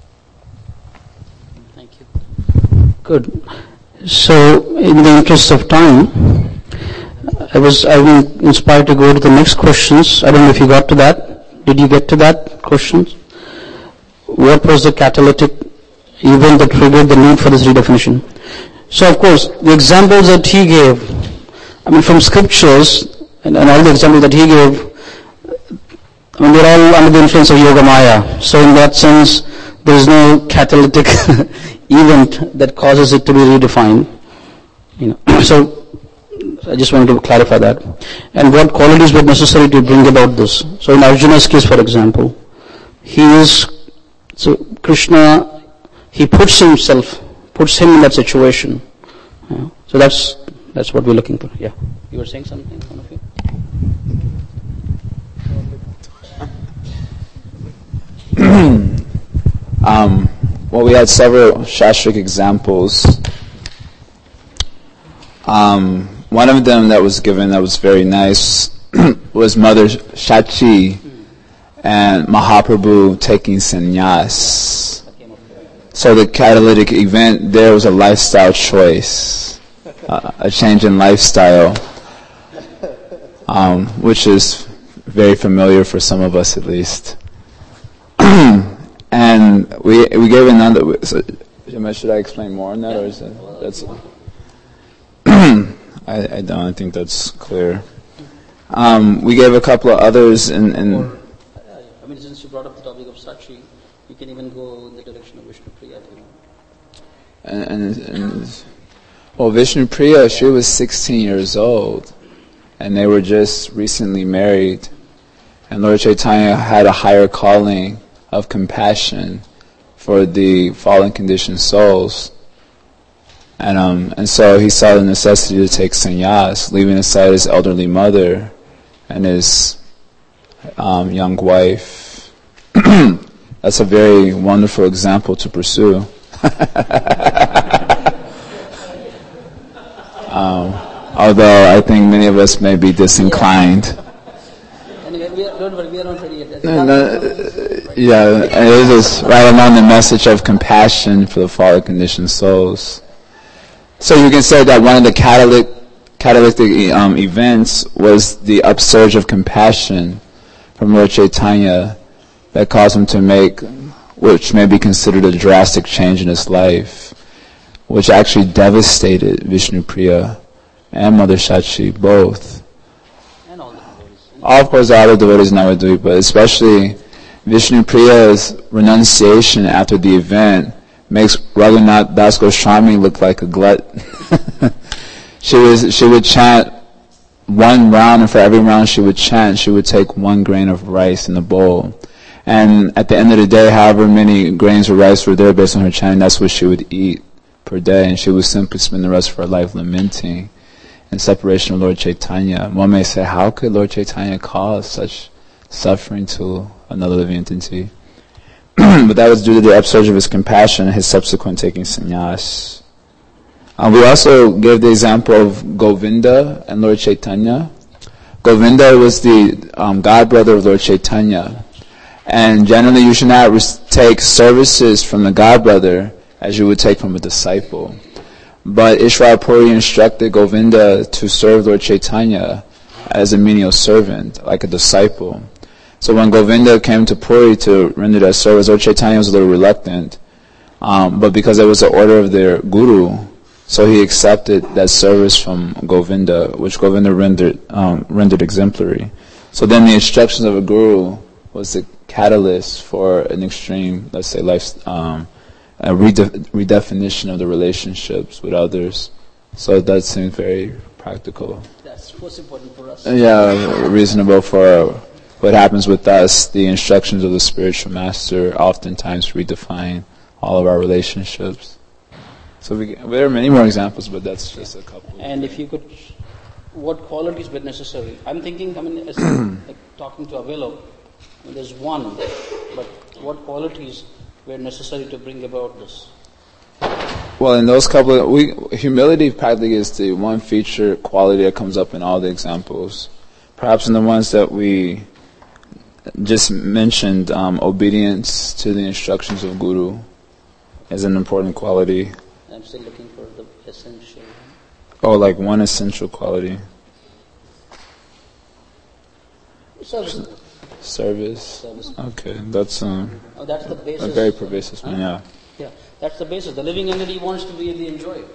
Thank you. Good. So, in the interest of time, I was I was inspired to go to the next questions. I don't know if you got to that. Did you get to that questions? What was the catalytic event that triggered the need for this redefinition? So, of course, the examples that he gave, I mean, from scriptures and, and all the examples that he gave, I mean, they're all under the influence of Yoga Maya. So in that sense, there is no catalytic event that causes it to be redefined. You know, so I just wanted to clarify that. And what qualities were necessary to bring about this? So in Arjuna's case, for example, he is, so Krishna, he puts himself, puts him in that situation. You know? So that's that's what we're looking for. Yeah, you were saying something, one of you. um, well, we had several Shastric examples. Um, one of them that was given that was very nice was Mother Shachi and Mahaprabhu taking sannyas. So the catalytic event there was a lifestyle choice, uh, a change in lifestyle, um, which is very familiar for some of us at least. And we we gave another. So, should I explain more on that, or is that that's? I, I don't I think that's clear. Um, we gave a couple of others, and. Or, I mean, since you brought up the topic of Sachi, you can even go in the direction of Vishnu Priya. You know. And, and, and well, Vishnu Priya, she was sixteen years old, and they were just recently married, and Lord Chaitanya had a higher calling of compassion for the fallen conditioned souls. And um and so he saw the necessity to take sannyas, leaving aside his elderly mother and his um, young wife. That's a very wonderful example to pursue. um, although I think many of us may be disinclined. Don't worry, we are not ready yet. No, no, yeah, and it is right along the message of compassion for the fallen conditioned souls. So you can say that one of the catalytic, catalytic um, events was the upsurge of compassion from Lord Chaitanya that caused him to make, which may be considered a drastic change in his life, which actually devastated Vishnu Priya and Mother Shachi both. And all the devotees. All, of course, all the devotees in Navadvip, but especially Vishnu Priya's renunciation after the event makes Raghunath Das Goswami look like a glut. she was she would chant one round, and for every round she would chant, she would take one grain of rice in the bowl. And at the end of the day, however many grains of rice were there based on her chanting, that's what she would eat per day, and she would simply spend the rest of her life lamenting in separation of Lord Chaitanya. One may say, how could Lord Chaitanya cause such suffering to another living entity? But that was due to the upsurge of his compassion and his subsequent taking sannyas. Uh, we also gave the example of Govinda and Lord Chaitanya. Govinda was the um, god brother of Lord Chaitanya. And generally you should not res- take services from the god brother as you would take from a disciple. But Ishwar Puri instructed Govinda to serve Lord Chaitanya as a menial servant, like a disciple. So when Govinda came to Puri to render that service, Lord Chaitanya was a little reluctant. Um, but because it was the order of their guru, so he accepted that service from Govinda, which Govinda rendered um, rendered exemplary. So then the instructions of a guru was the catalyst for an extreme, let's say, life, um, a redef- redefinition of the relationships with others. So that seems very practical. That's what's important for us. Yeah, reasonable for what happens with us. The instructions of the spiritual master oftentimes redefine all of our relationships. So we, there are many more examples, but that's just a couple. And if you could, what qualities were necessary? I'm thinking, I mean, as like talking to Avilo, I mean, there's one, but what qualities were necessary to bring about this? Well, in those couple, of, we humility practically is the one feature quality that comes up in all the examples. Perhaps in the ones that we just mentioned, um, obedience to the instructions of Guru is an important quality. I'm still looking for the essential. Oh, like one essential quality. Service. Service. Service. Okay, that's um, Oh, that's the basis. a very pervasive one, yeah. Yeah, that's the basis. The living entity wants to be the enjoyer.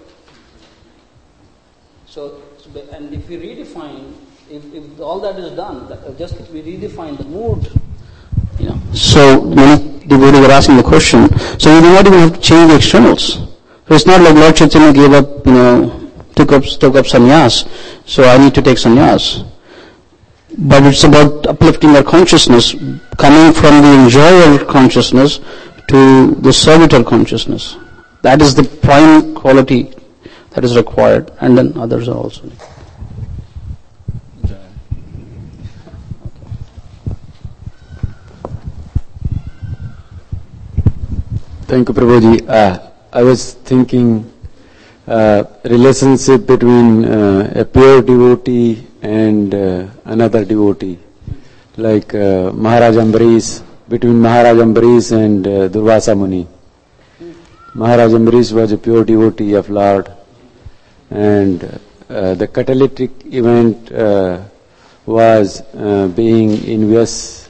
So, so the- and if we redefine, if, if all that is done, that, just if we redefine the mood. You know. So many devotees were asking the question. So you do not even have to change the externals. So it's not like Lord Chaitanya gave up, you know, took up took up sannyas. So I need to take sannyas. But it's about uplifting our consciousness, coming from the enjoyer consciousness to the servitor consciousness. That is the prime quality that is required, and then others are also needed. Thank you, Prabhuji. Uh, I was thinking uh, relationship between uh, a pure devotee and uh, another devotee, like uh, Maharaj Ambarish, between Maharaj Ambarish and uh, Durvasa Muni. Maharaj Ambarish was a pure devotee of Lord, and uh, the catalytic event uh, was uh, being envious.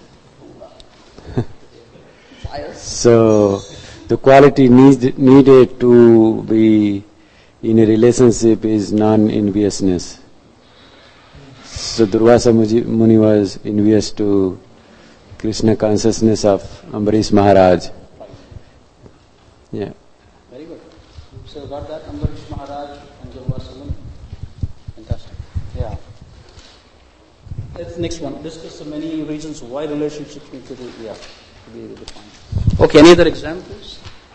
So the quality need, needed to be in a relationship is non-enviousness. So Durvasa Muni was envious to Krishna consciousness of Ambarish Maharaj. Yeah. Very good. So got that, Ambarish Maharaj and Durvasa Muni. Fantastic. Yeah. That's the next one. Discuss the many reasons why relationships need to be, yeah, to be defined. Okay, any other examples?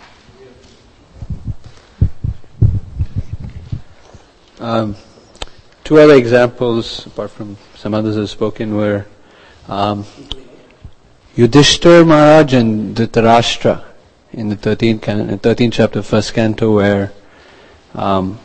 Um, two other examples, apart from some others have spoken, were um, Yudhishthira Maharaj and Dhritarashtra in the thirteenth, can- thirteenth chapter, first canto, where um,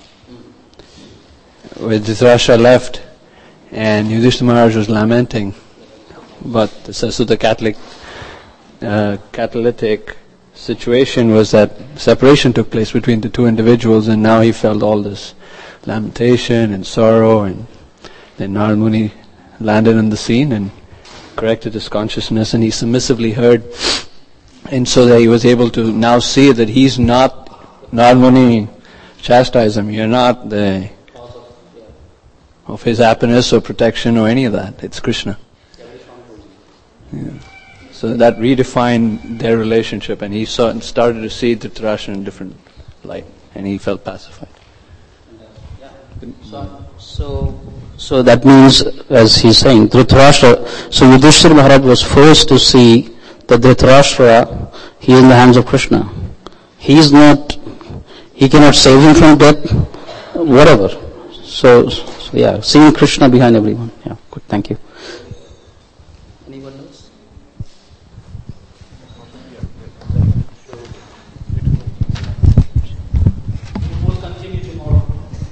where Dhritarashtra left and Yudhishthira Maharaj was lamenting. But so, so the Catholic uh, catalytic situation was that separation took place between the two individuals, and now he felt all this lamentation and sorrow, and then Narad Muni landed on the scene and corrected his consciousness, and he submissively heard, and so that he was able to now see that he's not, Narad Muni chastised him, you're not the of his happiness or protection or any of that, it's Krishna. Yeah. So that redefined their relationship, and he saw and started to see Dhritarashtra in a different light, and he felt pacified. So, so, so that means, as he's saying, Dhritarashtra, so Yudhishthira Maharaj was forced to see that Dhritarashtra, he is in the hands of Krishna. He is not, he cannot save him from death, whatever. So, so yeah, seeing Krishna behind everyone. Yeah, good, thank you. Anyone else? We'll continue tomorrow.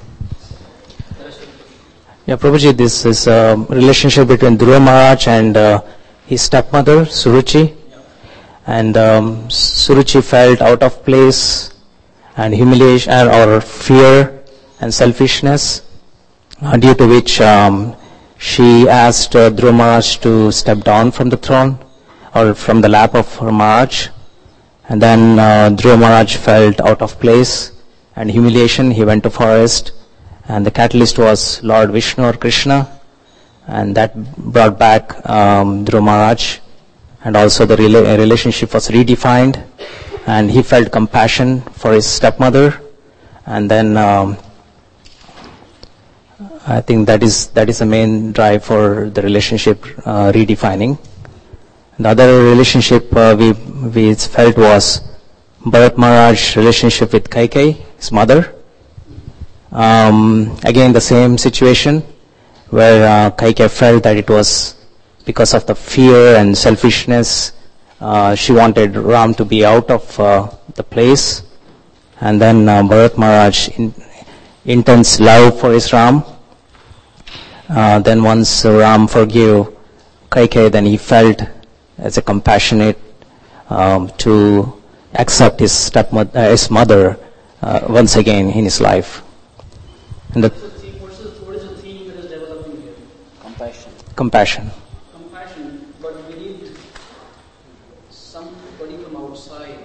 Yeah, Prabhuji, this is a relationship between Dhruva Maharaj and uh, his stepmother, Suruchi. And um, Suruchi felt out of place and humiliation or fear and selfishness, uh, due to which um, she asked uh, Dhruva Maharaj to step down from the throne or from the lap of her Maharaj. And then uh, Dhruva Maharaj felt out of place and humiliation. He went to forest, and the catalyst was Lord Vishnu or Krishna, and that brought back um, Dhruva Maharaj, and also the rela- relationship was redefined, and he felt compassion for his stepmother, and then um, I think that is that is the main drive for the relationship uh, redefining. The other relationship uh, we we felt was Bharat Maharaj's relationship with Kaikeyi, his mother. Um, again, the same situation where uh, Kaikeyi felt that it was because of the fear and selfishness. Uh, she wanted Ram to be out of uh, the place, and then uh, Bharat Maharaj, in, intense love for his Ram. Uh, then once Ram forgave Kaikeyi, then he felt as a compassionate um, to accept his stepmother, uh, his mother uh, once again in his life. And the What is the theme that is developing here? Compassion. compassion. Compassion, but we need somebody from outside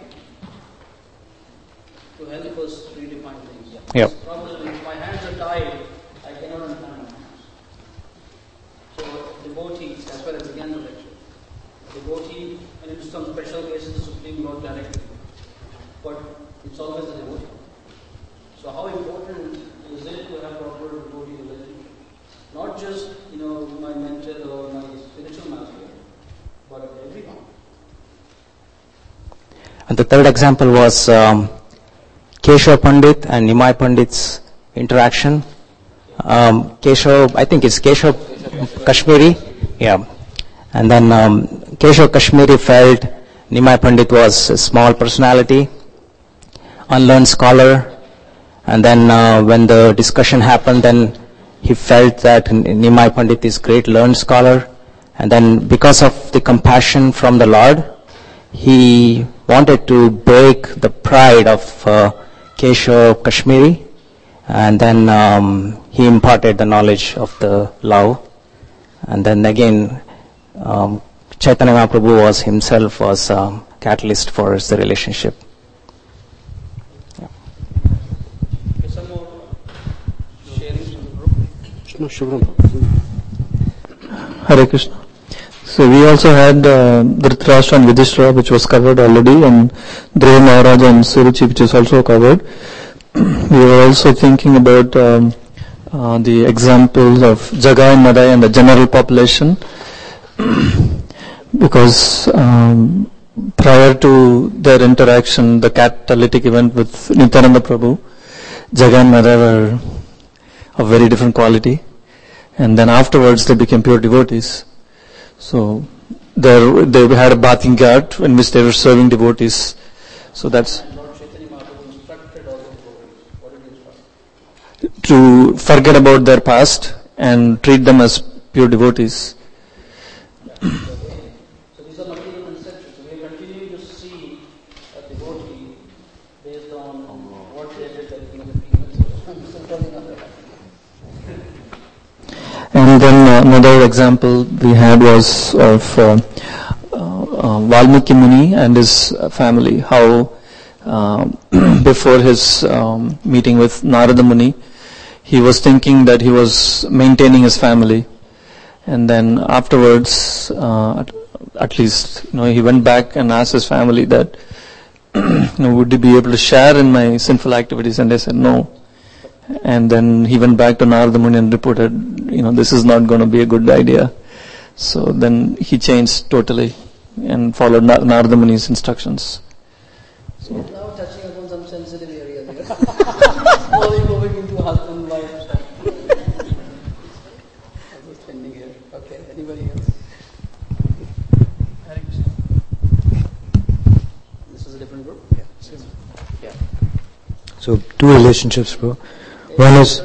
to help us redefine things. Yep. The problem is, if my hands are tied, I cannot untie my hands. So devotees, that's where I began the lecture. Devotee, and in some special cases, the Supreme Lord directly. But it's always the devotee. So how important is it to have proper devotee relationship? Not just, you know, my mentor or my spiritual master, but everyone. And the third example was um, Keshav Pandit and Nimai Pandit's interaction. Um, Keshav, I think it's Keshav Kashmiri, yeah. And then um, Keshav Kashmiri felt Nimai Pandit was a small personality, unlearned scholar, and then uh, when the discussion happened, then he felt that Nimai Pandit is great learned scholar, and then because of the compassion from the Lord, he wanted to break the pride of uh, Keshav Kashmiri, and then um, he imparted the knowledge of the love, and then again um, Chaitanya Mahaprabhu was himself was a catalyst for the relationship. Yeah. Some more sharing. Hare Krishna. So we also had uh, Dhritarashtra and Yudhishthira, which was covered already, and Dhruva Maharaja and Suruchi, which is also covered. We were also thinking about um, uh, the examples of Jagai and Madai and the general population, because um, prior to their interaction, the catalytic event with Nityananda Prabhu, Jagai and Madai were of very different quality, and then afterwards they became pure devotees. So there they had a bathing ghat in which they were serving devotees. So that's to forget about their past and treat them as pure devotees. So these are material conceptions. So we are continuing to see a devotee based on what they did that in the previous. And then uh, another example we had was of uh, uh, Valmiki Muni and his family, how uh, before his um, meeting with Narada Muni, he was thinking that he was maintaining his family, and then afterwards, uh, at, at least, you know, he went back and asked his family that, you know, would he be able to share in my sinful activities, and they said no. And then he went back to Narada Muni and reported, you know, this is not going to be a good idea. So then he changed totally and followed Nar- Narada Muni's instructions. So now touching upon some sensitive areas here. Slowly moving into husband wife stuff. I'm just pending here. Okay, anybody else? Hare Krishna. This is a different group? Yeah. Yeah. So two relationships, bro. One is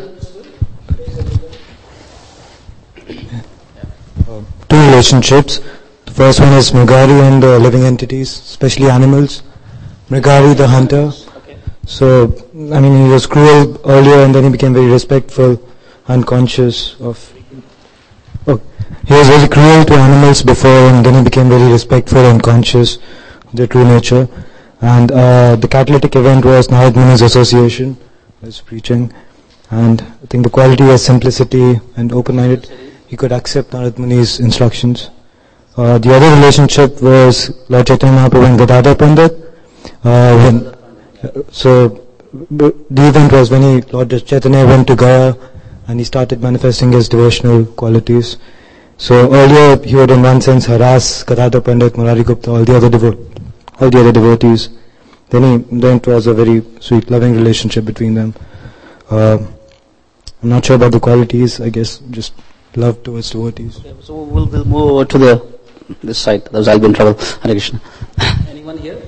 uh, two relationships. The first one is Mrigari and the living entities, especially animals. Mrigari, the hunter. So, I mean, he was cruel earlier, and then he became very respectful, unconscious of. Oh, he was very cruel to animals before, and then he became very respectful and conscious of their true nature. And uh, the catalytic event was Narad Muni's association, his preaching. And I think the quality was simplicity and open-minded. He could accept Narad Muni's instructions. Uh, the other relationship was Lord Chaitanya Mahaprabhu and Gadadhar Pandit. Uh, when, uh, so the event was when he, Lord Chaitanya went to Gaya and he started manifesting his devotional qualities. So earlier he would in one sense harass Gadadhar Pandit, Murari Gupta, all the other devo- all the other devotees. Then he, then it was a very sweet, loving relationship between them. Uh, I'm not sure about the qualities. I guess just love towards devotees. Okay, so we'll, we'll move over to the this side. Otherwise, I'll be in trouble. Hare Krishna. Anyone here?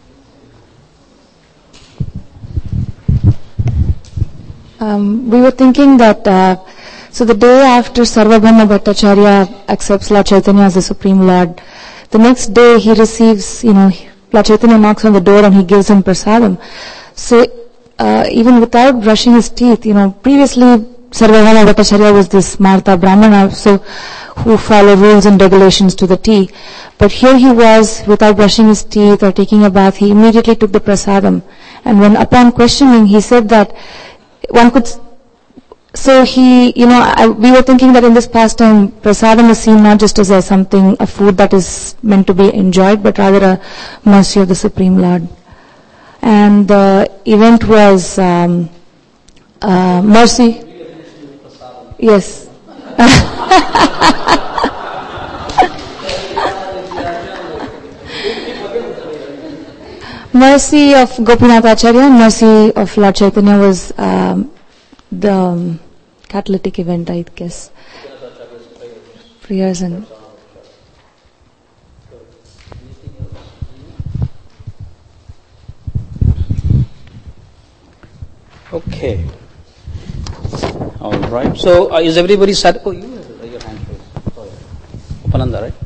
Um, we were thinking that uh, so the day after Sarvabhauma Bhattacharya accepts Lord Chaitanya as the Supreme Lord, the next day he receives, you know, Lord Chaitanya knocks on the door and he gives him prasadam. So uh, even without brushing his teeth, you know, previously Sarvabhauma Bhattacharya was this Martha Brahmana, so who follow rules and regulations to the T. But here he was, without brushing his teeth or taking a bath, he immediately took the prasadam. And when upon questioning, he said that one could, so he, you know, I, we were thinking that in this pastime, prasadam is seen not just as a something, a food that is meant to be enjoyed, but rather a mercy of the Supreme Lord. And the event was um, uh, mercy. Yes. Mercy of Gopinath Acharya and Mercy of Lord Chaitanya was um, the um, catalytic event, I guess. Prayers and... Okay. All right. So, uh, is everybody sat? Oh, you have your hand raised. Sorry. Upananda, right?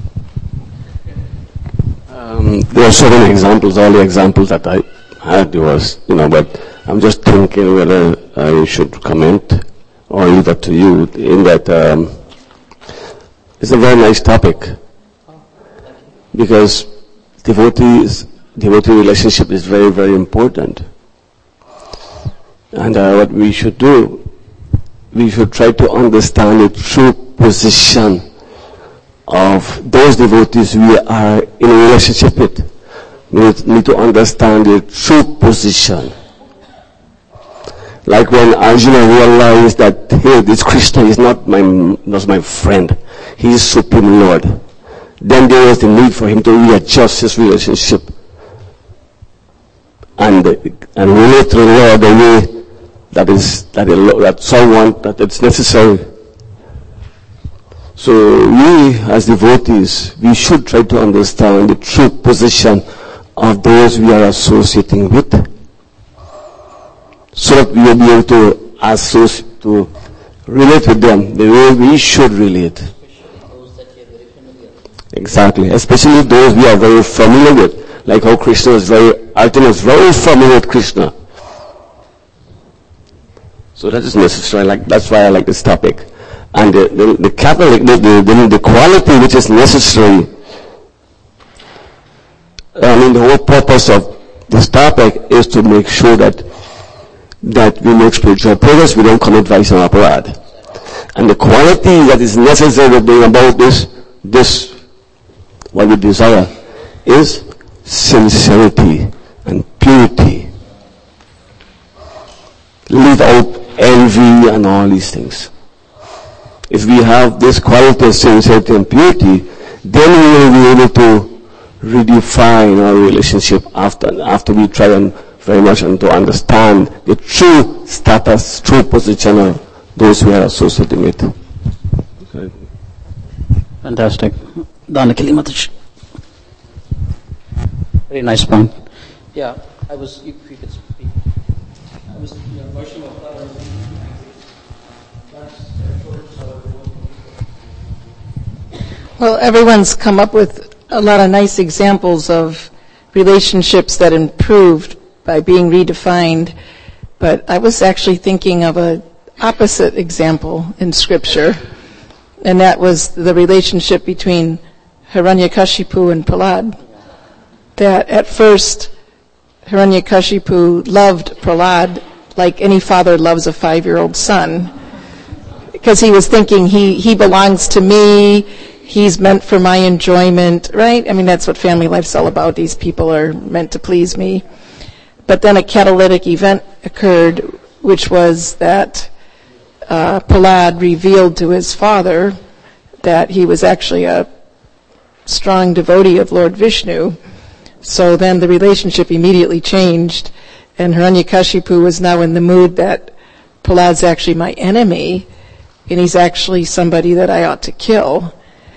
Um, there are so many examples. All the examples that I had was, you know, but I'm just thinking whether I should comment or leave it to you. In that, um, it's a very nice topic because devotees, devotee relationship is very, very important. And uh, what we should do, we should try to understand the true position of those devotees we are in a relationship with. We need to understand the true position. Like when Arjuna realized that, hey, this Krishna is not my, not my friend. He is Supreme Lord. Then there was the need for him to readjust his relationship and, and relate to the Lord the way that is that, that someone that it's necessary. So we as devotees, we should try to understand the true position of those we are associating with, so that we will be able to associate, to relate with them the way we should relate. Exactly, especially those we are very familiar with, like how Krishna is very, Arjuna is very familiar with Krishna. So that is necessary. Like that's why I like this topic, and the the, the Catholic the, the the quality which is necessary. I mean, the whole purpose of this topic is to make sure that that we make spiritual progress. We don't commit vice and aparad, and the quality that is necessary to bring about this this what we desire is sincerity and purity. Leave out envy and all these things. If we have this quality of sincerity and purity, then we will be able to redefine our relationship after after we try and very much and to understand the true status, true position of those we are associating with. Okay. Fantastic. Danakili Mataji. Very nice point. Yeah, I was, if you could speak. I was, yeah, motion of flower. Well, everyone's come up with a lot of nice examples of relationships that improved by being redefined, but I was actually thinking of an opposite example in Scripture, and that was the relationship between Hiranyakashipu and Prahlad. That at first, Hiranyakashipu loved Prahlad like any father loves a five-year-old son, because he was thinking, he, he belongs to me, he's meant for my enjoyment, right? I mean, that's what family life's all about. These people are meant to please me. But then a catalytic event occurred, which was that uh, Prahlad revealed to his father that he was actually a strong devotee of Lord Vishnu. So then the relationship immediately changed, and Hiranyakashipu was now in the mood that Prahlad's actually my enemy, and he's actually somebody that I ought to kill.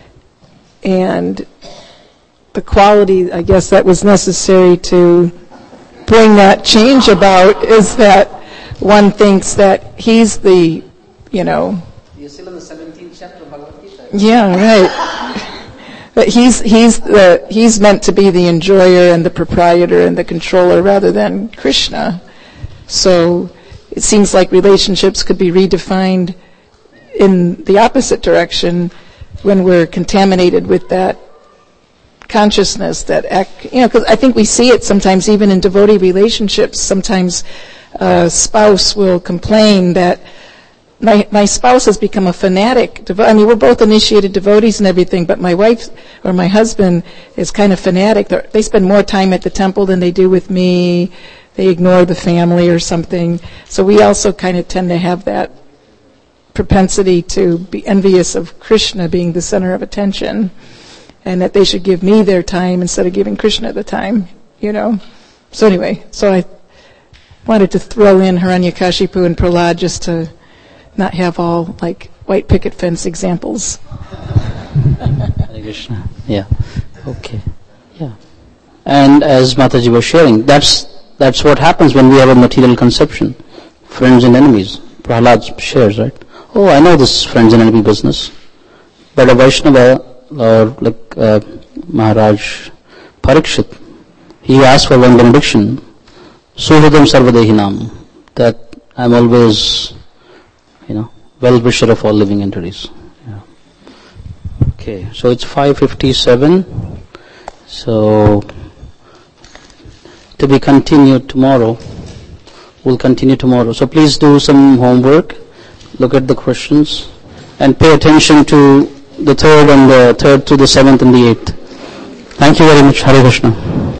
And the quality, I guess, that was necessary to bring that change about is that one thinks that he's the, you know... You're still in the seventeenth chapter of Bhagavad Gita. Yeah, right. But he's he's the he's meant to be the enjoyer and the proprietor and the controller rather than Krishna. So it seems like relationships could be redefined in the opposite direction when we're contaminated with that consciousness, that act, you know, because I think we see it sometimes even in devotee relationships. Sometimes a spouse will complain that my my spouse has become a fanatic. Devo- I mean, we're both initiated devotees and everything, but my wife or my husband is kind of fanatic. They're, they spend more time at the temple than they do with me. They ignore the family or something. So we also kind of tend to have that propensity to be envious of Krishna being the center of attention, and that they should give me their time instead of giving Krishna the time, you know. So anyway, so I wanted to throw in Hiranyakashipu and Prahlad just to not have all like white picket fence examples. Hare Krishna. Yeah. Okay. Yeah. And as Mataji was sharing, that's that's what happens when we have a material conception. Friends and enemies. Prahlad shares, right? Oh, I know this friends and enemy business. But a Vaishnava, or like uh, Maharaj Parikshit, he asked for one benediction, Suhridam Sarvadehinam, that I'm always, you know, well-wisher of all living entities. Yeah. Okay, so it's five fifty-seven. So, to be continued tomorrow. We'll continue tomorrow. So please do some homework, look at the questions, and pay attention to the third and the third to the seventh and the eighth. Thank you very much. Hare Krishna.